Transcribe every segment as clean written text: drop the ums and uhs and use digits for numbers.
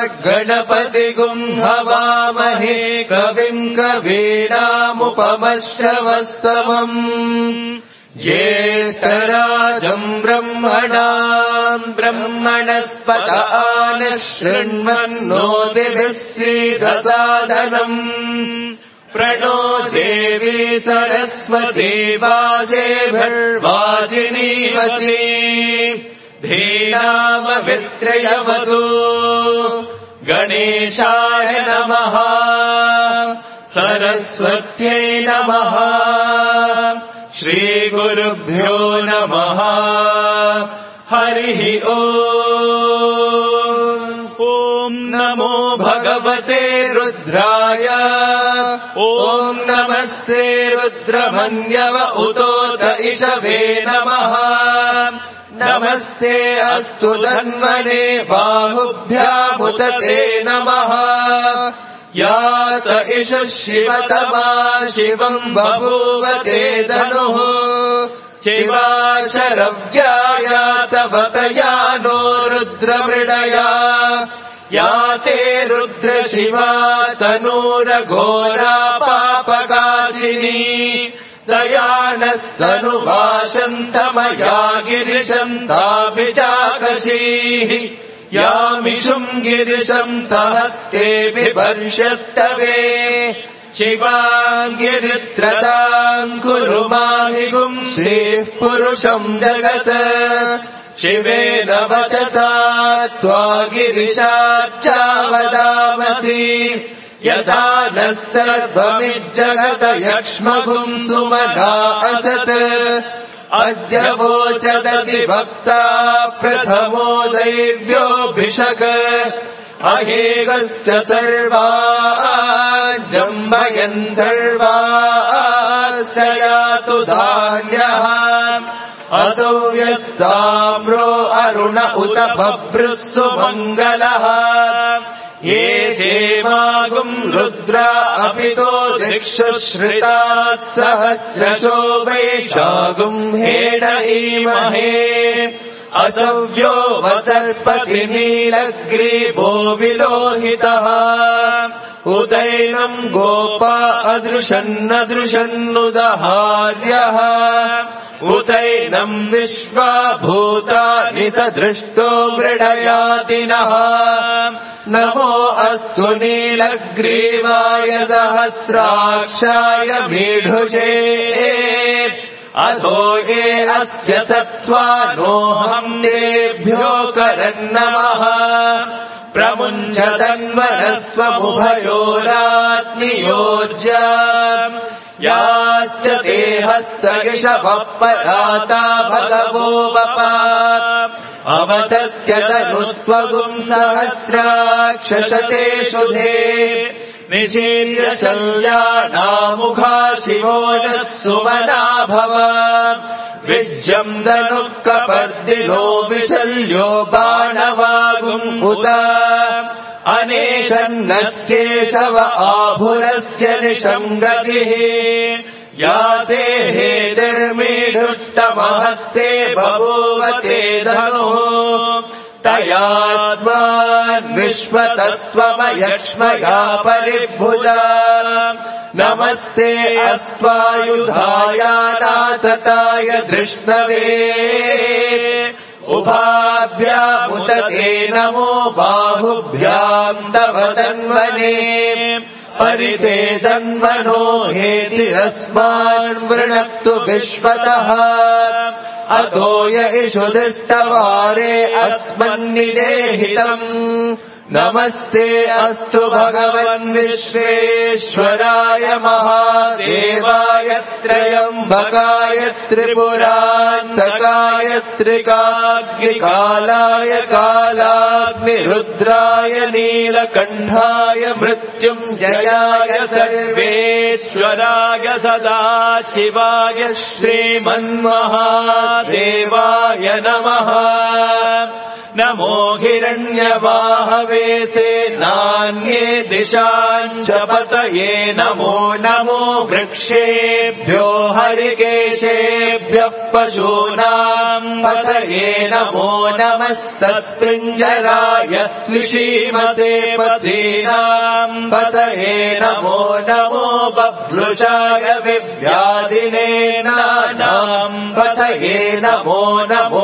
गणपतिगुं हवामहे कविं कवीनामुपमश्रवस्तमम् ज्येष्ठराजम् ब्रह्मणस्पत नः शृण्वन्नोतिभिः सीदसादनम् प्रणो देवी सरस्वती वाजेभिर्वाजिनीवती धीनामवित्रयवतु गणेशाय नमः सरस्वत्यै नमः श्रीगुरुभ्यो नमः हरिः ॐ नमो भगवते रुद्राय ॐ नमस्ते रुद्रमन्यव उतोत इषवे नमः नमस्ते अस्तु धन्वने बाहुभ्यामुत ते नमः यात इष शिवतमा शिवम् बभूव ते धनुः शिवाशरव्याया तवतया नो रुद्रमृडया या ते रुद्रशिवा तनूरघोरा पापकाशिनी दयानस्तनुभाषन्तमया गिरिशन्ताभिचाकशीः यामिषुम् गिरिशन्तहस्ते बिभर्षस्तवे शिवाम् गिरित्रताम् कुरु माहिगुम् श्रीः पुरुषम् जगत् शिवेन वचसा त्वा गिरिशाच्चावदामसि यथा नः सर्वमिज्जगत यक्ष्मगुम् सुमना असत् अद्य वोचदति भक्ता प्रथमो दैव्योऽभिषक् अहेगश्च सर्वा जम्बयन् सर्वा स यातु धान्यः असौ यस्ताम्रो अरुण उत बभ्रुः सुमङ्गलः ये चेमागुम् रुद्रा अपितो दिक्षुश्रिताः सहस्रशो वैशागुम् हेड ईमहे असव्यो वसर्पति नीलग्रीवो विलोहितः उदैनम् गोपा अदृशन्नदृशन्नुदहार्यः उदैनम् विश्वा भूतानि सदृष्टो मृडयातिनः नमो अस्तु नीलग्रीवाय सहस्राक्षाय मीढुषे अधो ये अस्य सत्त्वानोऽहम् तेभ्यो करन्नमः प्रमुञ्चतन्वनस्त्वमुभयोरात्नियोज्य याश्च ते हस्तगिषवः पराता भगवो वपा अवतत्यतनुस्त्वगुम् सहस्राक्षशते शुधे निशीर्य शल्यानामुखा शिवो नः सुमना भव विज्यम् धनुः कपर्दिनो विशल्यो बाणवागुम् उत अनेशन्नस्येषव आभुरस्य निशङ्गतिः या ते हेतिर्मीढुष्टमहस्ते बभूव ते धनुः तयात्मान्विश्वतस्त्वमयक्ष्मया परिभुजा नमस्ते अस्त्वायुधायानातताय धृष्णवे उभाभ्यामुत ते नमो बाहुभ्याम् तव तन्वने परिते तन्वनो हेतिरस्मान् वृणक्तु विश्वतः अतो य इषुधिस्तवारे अस्मन्निदेहितम् नमस्ते अस्तु भगवन् विश्वेश्वराय महादेवाय त्र्यम्बकाय त्रिपुरान्तकाय त्रिकाग्निकालाय कालाग्निरुद्राय नीलकण्ठाय मृत्युञ्जयाय सर्वेश्वराय सदाशिवाय श्रीमन्महादेवाय नमः नमो हिरण्यवाहवे सेनान्ये दिशाञ्च पतये नमो नमो वृक्षेभ्यो हरिकेशेभ्यः पशूनाम् पतये नमो नमः सस्पिञ्जराय त्विषीमते पतीनाम् पतये नमो नमो बभ्रुषाय विव्याधिने नानाम् पतये नमो नमो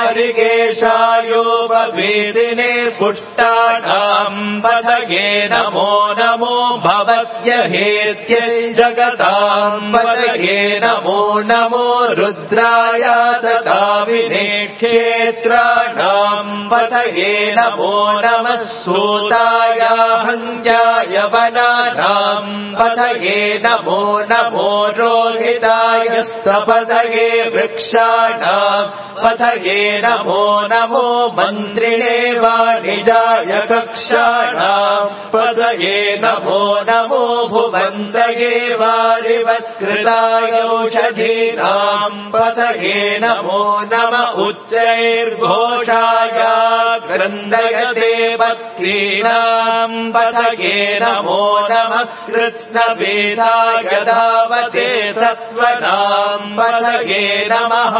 हरिकेशायोपवेदिने पुष्टानाम् पतये नमो नमो भवत्य हेत्यै जगताम् पतये नमो नमो रुद्राय तदाविने क्षेत्राणाम् पतये नमो नमः सूताय हन्त्याय वनानाम् पतये नमो नमो रोहिताय स्तपतये वृक्षाणाम् पतये नमो नमो मन्त्रिणे वाणिजाय कक्षाणाम् पतये नमो नमो भुवन्तये वारिवत्कृताय औषधीनाम् पतये नमो नम उच्चैर्घोषाय क्रन्दयते भक्तीनाम् पतये नमो नमः कृत्स्नवेदाय धावते सत्त्वनाम् पतये नमः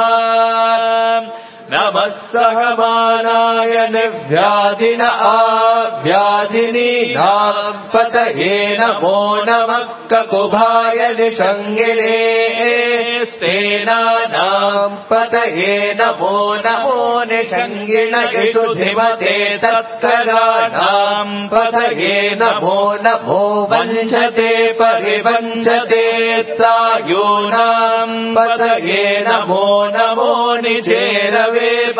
नमः सहमानाय निर्व्याधिन आव्याधिनीनाम् पतये नमो नमः ककुभाय निषङ्गिने सेनानाम् पतये नमो नमो निषङ्गिन इषुधिमते तत्कराणाम् पतये नमो नमो वञ्चते परिवञ्चते स्थायूनाम् पतये नमो नमो निचेरवे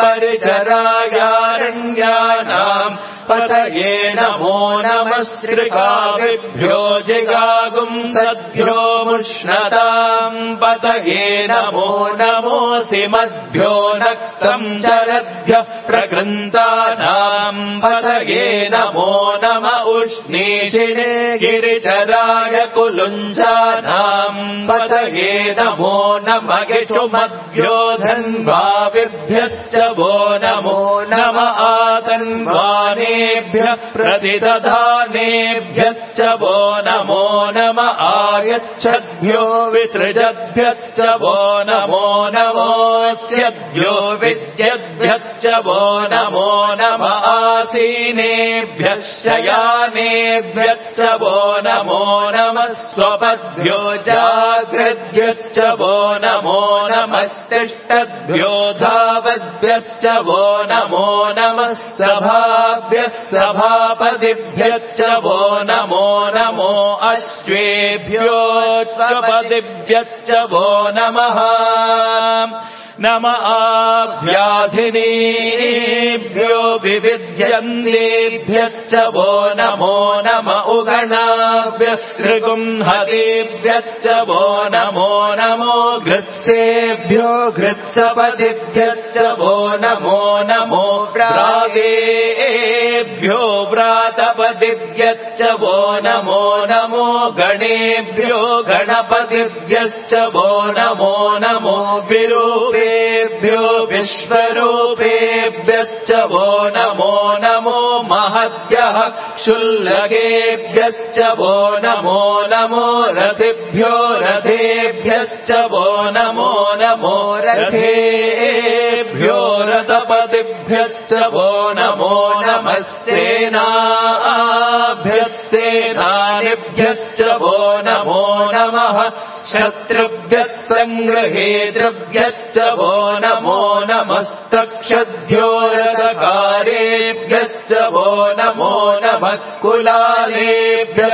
परिचरायारण्यानाम् पतये नमो नमः श्रिकाविभ्यो जिगागुंसद्भ्यो मुष्णताम् पतये नमो नमोऽसि मद्भ्यो नक्तम् चरद्भ्यः प्रकृन्तानाम् पतये नमो नम उष्णीषिणे गिरिचराय कुलुञ्जानाम् पतये नमो नम गिषुमद्भ्यो धन्वाविभ्यश्च वो नमो नम आतन्वानेभ्यः प्रतिदधानेभ्यश्च वो नमो नम आयच्छद्भ्यो विसृजद्भ्यश्च वो नमो नमोऽस्यद्भ्यो विद्यद्भ्यश्च वो नमो नम आसीनेभ्यः शयानेभ्यश्च वो नमो नमः स्वपद्भ्यो जाग्रद्भ्यश्च वो नमो नमस्तिष्ठद्भ्यो धावद्भ्यश्च वो नमो नमः सभाभ्यः सभापतिभ्यश्च वो नमो नमो अश्वेभ्यो स्वपतिभ्यश्च वो नमः नम आभ्याधिनीभ्यो विविध्यन्तेभ्यश्च वो नमो नम उगणाभ्यस्त्रिगुंहतेभ्यश्च वो नमो नमो घृत्सेभ्यो घृत्सपतिभ्यश्च वो नमो नमो व्रातेभ्यो व्रातपतिभ्यश्च वो नमो नमो गणेभ्यो गणपतिभ्यश्च वो नमो नमो विरूपे विश्वरूपेभ्यश्च वो नमो नमो महद्भ्यः क्षुल्लकेभ्यश्च वो नमो नमो रथेभ्यो रथेभ्यश्च वो नमो नमो रथेभ्यो रथपतिभ्यश्च वो नमो नमः सेनाभ्यः सेनानिभ्यश्च वो नमो नमः शत्रुभ्यः सङ्ग्रहेतृभ्यश्च वो नमो नमस्तक्षद्भ्यो रथकारेभ्यश्च वो नमो नमः कुलालेभ्यः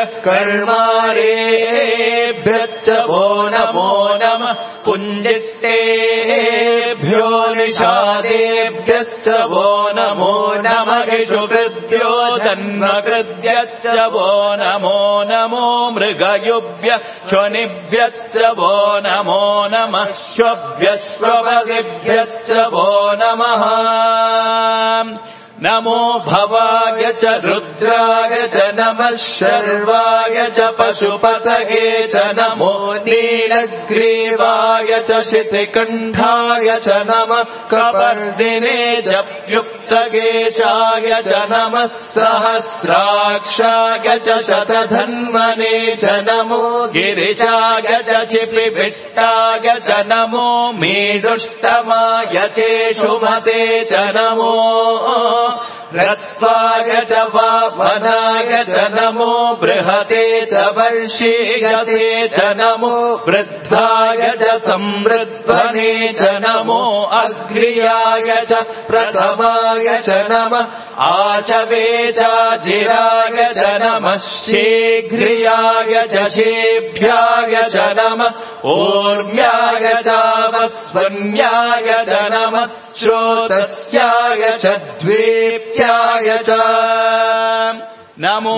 कर्मारेभ्यश्च वो नमो नमः पुञ्जिष्टेभ्यो निषादेभ्यश्च वो नमो नमः इषुकृद्भ्यो जन्मकृद्भ्यश्च वो नमो नमो मृगयुभ्यः शनिभ्यश्च वो नमो नमः श्वभ्यः श्वपतिभ्यश्च वो नमः नमो भवाय च रुद्राय च नमः शर्वाय च पशुपतये च नमो नीलग्रीवाय च शितिकण्ठाय च नमः कपर्दिने च युक्तकेशाय च नमः सहस्राक्षाय च शतधन्वने च नमो गिरिजाय च चिपिभिष्टाय च नमो मेदुष्टमाय चेषुमते च नमो ह्रस्वाय च वामनाय च नमो बृहते च वर्षीयते च नमो वृद्धाय च संवृद्ध्वने च नमो अग्र्याय च प्रथमाय च नमः आचवे चाजिराय च नमः शीघ्रियाय च शेभ्याय च नमः ऊर्म्याय चावस्वन्याय च नमः श्रोतस्याय च द्वीप्याय च नमो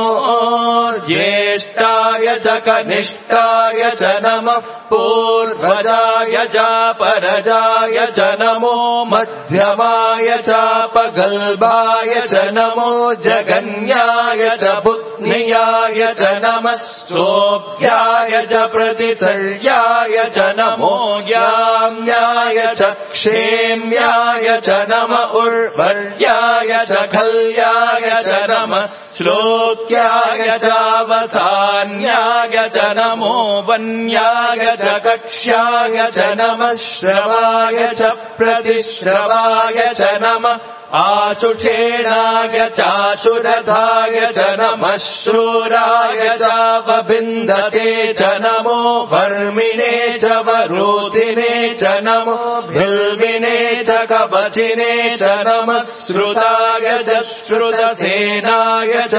ज्येष्ठाय च कनिष्ठाय च नमः पूर्वजाय चापरजाय च नमो मध्यमाय चापगल्भाय च नमो जगन्याय च बुध्नियाय च नमः सोऽभ्याय च प्रतिसर्याय च नमो याम्याय च क्षेम्याय च नमः उर्वर्याय च खल्याय च नमः श्लोक्याय चावसान्याय च नमो वन्याय च कक्ष्याय च नमः श्रवाय च प्रतिश्रवाय च नमः आशुषेणाय चाशुरथाय च नमः शूराय चावबिन्दते च नमो वर्मिणे च वरूतिने च नमो भिल्विने च कवचिने च नमः श्रुताय च श्रुतसेनाय च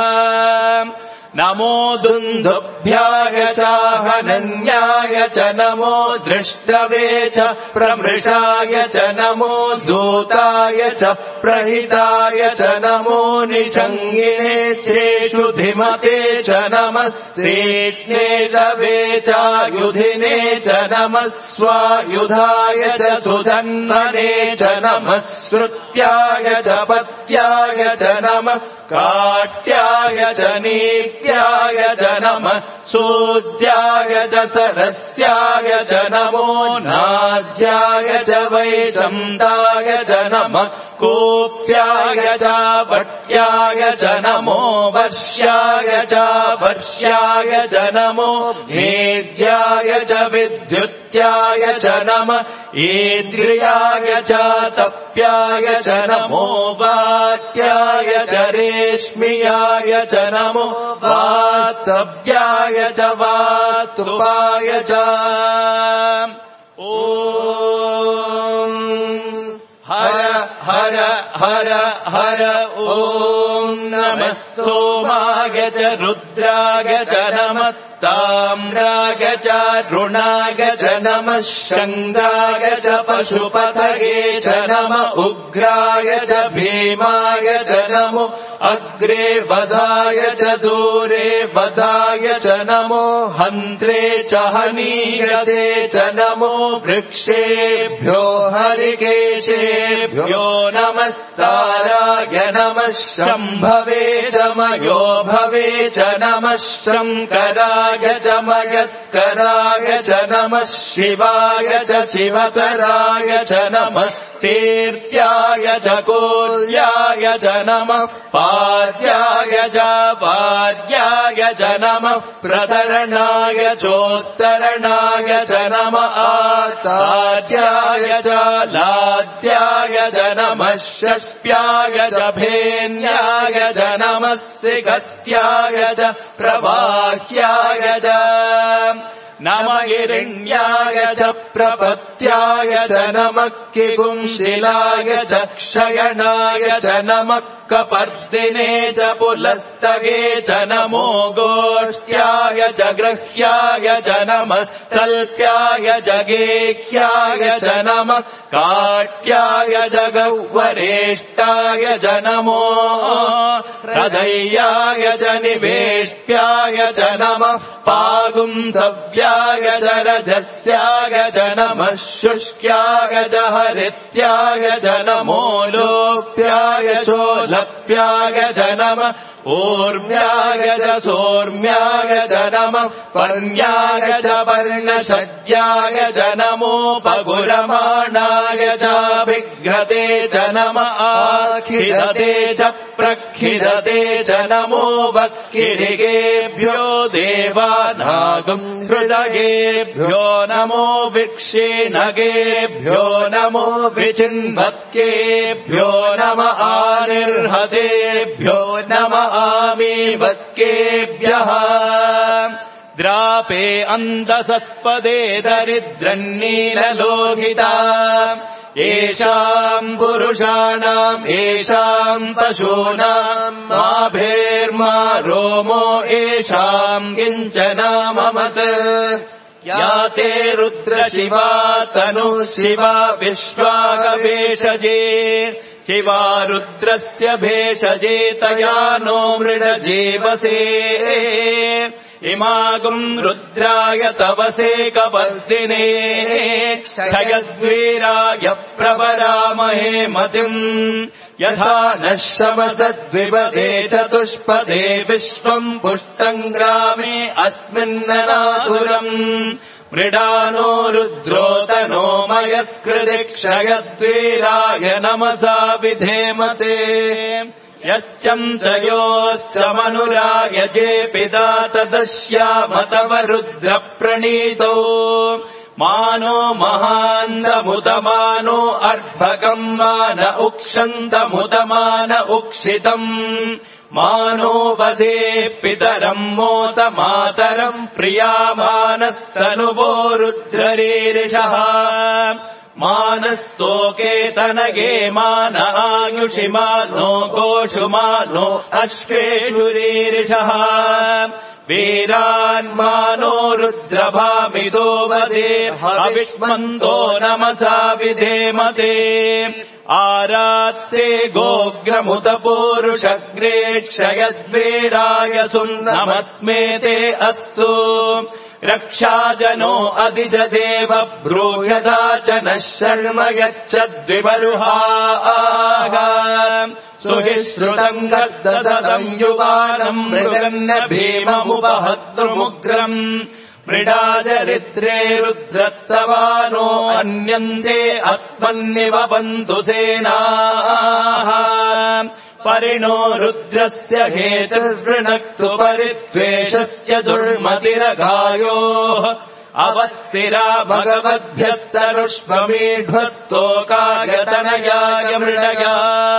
नमो दुन्दुभ्याय चाहनन्याय च नमो दृष्टवे च प्रमृषाय च नमो दूताय च प्रहिताय च नमो निषङ्गिने चेषु धिमते च नमस्तेष्णे वे चायुधिने च नमः स्वायुधाय च सुधन्वने च नमः श्रुत्याय च पत्याय च नमः काट्याय च नीत्याय च नमः सूद्याय च सरस्याय च नमो नाद्याय च वैशन्ताय च नमः कोप्याय च भट्याय च नमो वर्ष्याय च वर्ष्याय च नमो भेद्याय च विद्युत्याय च नमः इन्द्रियाय च तप्याय च नमो वात्याय च रेश्मियाय च नमो वातव्याय च वातुपाय च ॐ हर हर हर हर ॐ नमः सोमाय च रुद्राय च नमः ताम्राय च रुणाय च नमः शङ्गाय च पशुपतये च नमः उग्राय च भीमाय च नमो अग्रे वधाय च दूरे वधाय च नमो हन्त्रे च हनीयते च नमो वृक्षेभ्यो हरिकेशेभ्यो नमस्ताराय नमः शम्भवे च मयो भवे च नमः शङ्कराय च मयस्कराय च नमः शिवाय च शिवतराय च नमः तीर्थ्याय च कोल्याय च नमः पाद्याय च पाद्याय च नमः प्रतरणाय चोत्तरणाय च नमः आताद्याय च लाद्याय च नमः षष्ट्याय च भेन्याय च नमः सिकत्याय च प्रवाह्याय च नमः हिरण्याय च प्रपत्याय च नमः किपुंशिलाय च क्षयणाय च नमः कपर्दिने च पुलस्तगे च नमो गोष्ट्याय च गृह्याय च नमः तल्प्याय च गेह्याय च नमः काट्याय च गह्वरेष्टाय च नमो हृदयाय च निवेष्ट्याय च नमः पागुंसव्याय सत्याय च रजस्याय च नमः शुष्क्याय च हरित्याय च नमो लोप्याय चोलप्याय च नमः ऊर्म्याय च सोर्म्याय च नमः पर्ण्याय च पर्णशद्याय च नमोपगुरमाणाय च विघ्रते च नमः आखिरते च प्रखिरते च नमो वक्किरिगेभ्यो देवानागम् हृदयेभ्यो नमो विक्षीणगेभ्यो नमो विचिन्वत्केभ्यो नमः आनिर्हतेभ्यो नमः आमीवत्केभ्यः द्रापे अन्दसस्पदे दरिद्रन्नीललोहिता येषाम् पुरुषाणाम् येषाम् पशूनाम् माभेर्मा रोमो येषाम् किञ्चनाममत् या ते रुद्रशिवा तनु शिवा विश्वाकवेशजे शिवा रुद्रस्य भेषजे तया नो मृडजीवसे इमागुम् रुद्राय तवसे कपर्दिने क्षयद्वीराय प्रवरामहे मतिम् यथा नः शमसद्विपदे चतुष्पदे विश्वम् पुष्टम् ग्रामे अस्मिन्ननातुरम् मृडानो रुद्रोतनो मयस्कृति क्षयद्वीराय नमसा विधेमते यच्चम् च योश्च मनुराय जे पिता तदस्याम तव रुद्रप्रणीतो मानो महान्तमुतमानो अर्भकम् मान उक्षन्तमुतमान उक्षितम् मानो वदे पितरम् मोत मातरम् प्रियामानस्तनुवो रुद्ररीरिषः मानस्तोके तनगे मान आयुषि मानो गोषु मानो अश्वेषुरीरिषः वीरान्मानो रुद्रभामितो वदे अविष्मन्तो नमसा विधेमते आरात्ते गोग्रमुत पूरुषग्रे क्षयद्वीराय सुन्नमस्मेते अस्तु रक्षाजनो अधिजदेव ब्रूयदा च नः शर्म यच्छद्विमरुहाः सुहिश्रुतम् गर्ददम् युवानम् मृगन्न भीममुपहद्रुमुग्रम् मृडाचरित्रे रुद्रत्तवानो अन्यन्ते अस्मन्निव बन्धु सेनाः परिणो रुद्रस्य हेतुर्वृणक्तु परिद्वेषस्य दुर्मतिरघायोः अवत्तिरा भगवद्भ्यस्तरुष्वमीढ्वस्तोकायतनयाय मृडया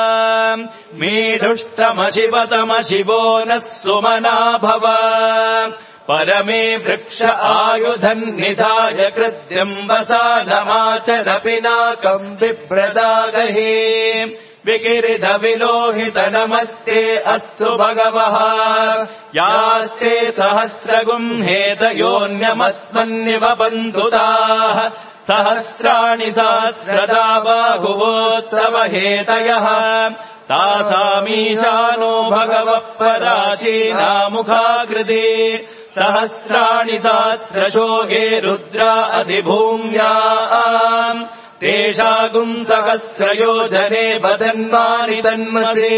मीढुष्टमशिवतमशिवो नः सुमना भव परमे वृक्ष आयुधन्निधाय कृत्यम् वसानमाचर पिनाकम् बिभ्रदागहे विकिरिधविलोहित नमस्ते अस्तु भगवः यास्ते सहस्रगुम् हेतयोऽन्यमस्मन्निव बन्धुताः सहस्राणि सहस्रदा बाहुवोत्तव हेतयः तासामीशानो भगवः पराचीनामुखाकृते सहस्राणि सहस्रशोगे रुद्रा अधिभूम्याम् तेषागुम् सहस्रयोजने वदन्वानि तन्मसे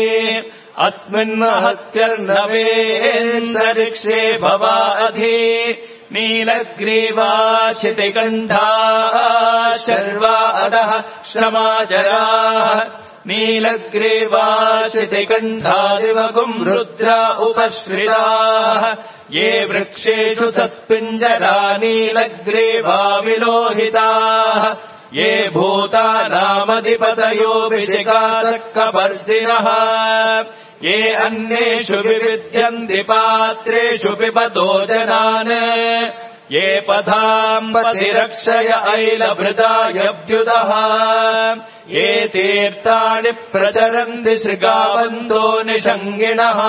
अस्मिन्महत्यर्नवेन्दरिक्षे भवा अधि नीलग्रीवा शितिकण्ठा शर्वा अधः श्रमाचराः नीलग्रीवा शितिकण्ठादिवगुम् रुद्रा उपश्रिताः ये वृक्षेषु सस्पिञ्जरा नीलग्रीवा विलोहिताः ये भूतानामधिपतयो विधिकातर्कवर्जिनः ये अन्येषु विविद्यन्ति पात्रेषु पिबतो जनान् ये पथाम् पथिरक्षय ऐलभृतायभ्युदः ये तीर्थानि प्रचरन्ति शृगावन्तो निषङ्गिणः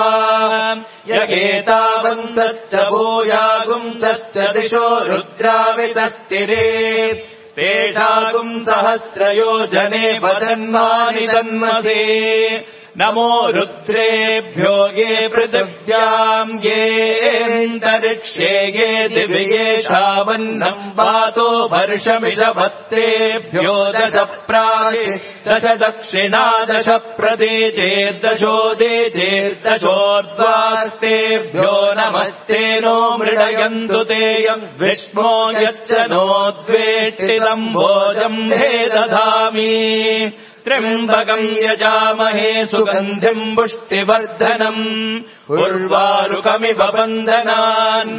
यगेतावन्तश्च भूयागुंसश्च दिशो रुद्रावितस्तिरे तेषागुम् सहस्रयोजने वदन्वानि तन्मसे नमो रुद्रेभ्यो ये पृथिव्याम् येऽन्तरिक्षे ये दिव्येषा वन्नम् वातो वर्षमिषवत्तेभ्यो 10 प्रागे 10 दक्षिणा 10 प्रदेचेर्दशोदेचेर्दशोर्ध्वास्तेभ्यो नमस्ते नो मृडयन्तु तेयम् विष्णो यच्च नोद्वेष्टितम् भोजम् हे दधामि त्र्यम्बकम् यजामहे सुगन्धिम् पुष्टिवर्धनम् उर्वारुकमिव बन्धनान्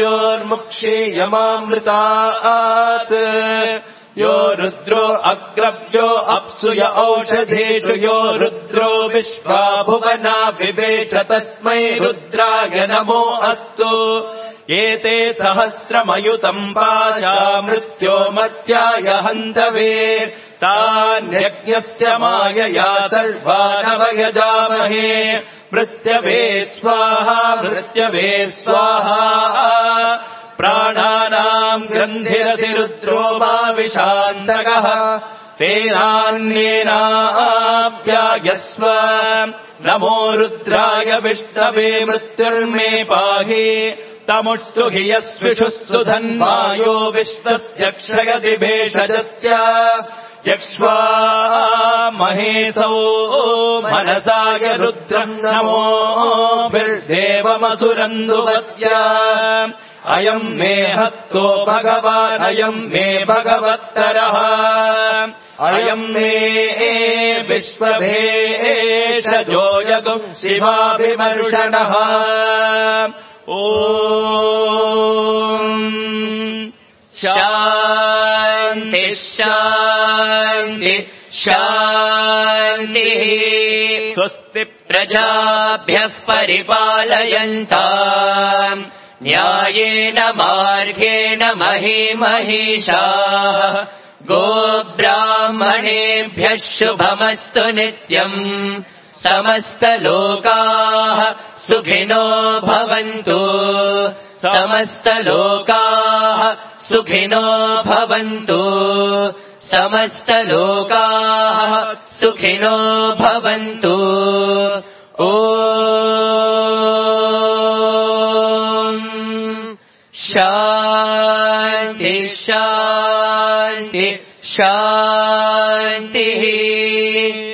मृत्योर्मुक्षीयमामृतात् यो रुद्रो अग्रव्यो अप्सुय औषधेषु यो रुद्रो विश्वा भुवना विवेश तस्मै रुद्राय नमो अस्तु एते सहस्रमयुतम् पाशा मृत्यो मर्त्याय हन्तवे तान्यज्ञस्य मायया सर्वानवयजामहे मृत्यवे स्वाहा मृत्यवे स्वाहा प्राणानाम् ग्रन्थिरतिरुद्रो मा विशान्तकः तेनान्येनाप्यायस्व नमो रुद्राय विष्णवे मृत्युर्मे पाहि तमुष्टु हि यस्विषुस्तु धन्वायो विश्वस्य क्षयति भेषजस्य यक्ष्वा महेशौ मनसाय रुद्रम् नमोभिर्देवमसुरन्दुवस्य अयम् मे हस्तो भगवान् अयम् मे भगवत्तरः अयम् मे विश्वभेषजो यगुम् शिवाभिमर्षणः ॐ शान्ति शान्ति शान्तिः स्वस्ति प्रजाभ्यः परिपालयन्ताम् न्यायेन मार्गेण महीमहीषाः गोब्राह्मणेभ्यः शुभमस्तु नित्यम् समस्तलोकाः सुखिनो भवन्तु समस्तलोकाः सुखिनो भवन्तु समस्तलोकाः सुखिनो भवन्तु ॐ शान्ति शान्ति शान्तिः